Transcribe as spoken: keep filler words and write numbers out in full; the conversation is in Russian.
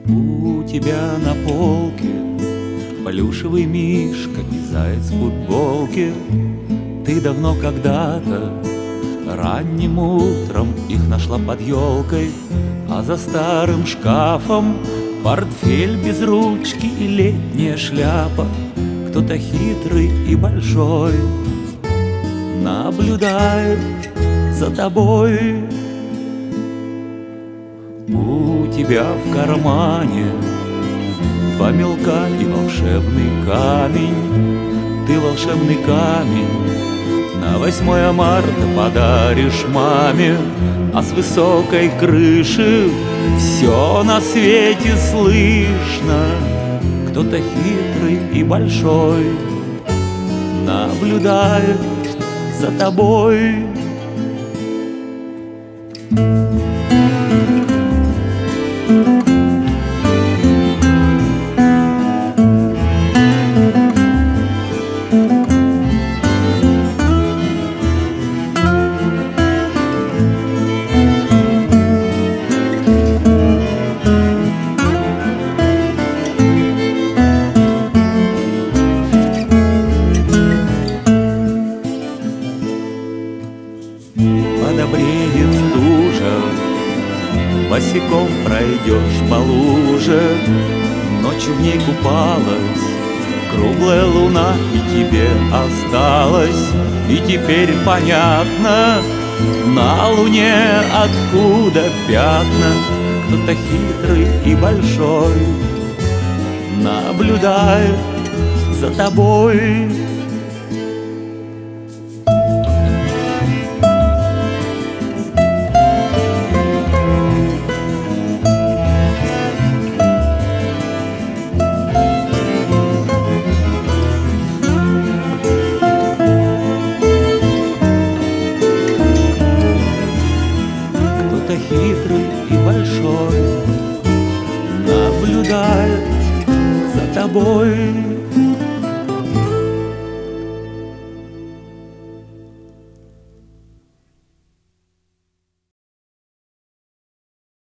У тебя на полке плюшевый мишка и заяц в футболке. Ты давно когда-то ранним утром их нашла под елкой, а за старым шкафом портфель без ручки и летняя шляпа. Кто-то хитрый и большой наблюдает за тобой. У тебя в кармане два мелка и волшебный камень. Ты волшебный камень на восьмое марта подаришь маме, а с высокой крыши все на свете слышно. Кто-то хитрый и большой наблюдает за тобой. Подобреет стужа, босиком пройдешь по луже. Ночью в ней купалась круглая луна, и тебе осталось. И теперь понятно, на луне откуда пятна. Кто-то хитрый и большой наблюдает за тобой. Кто-то хитрый и большой наблюдает за тобой.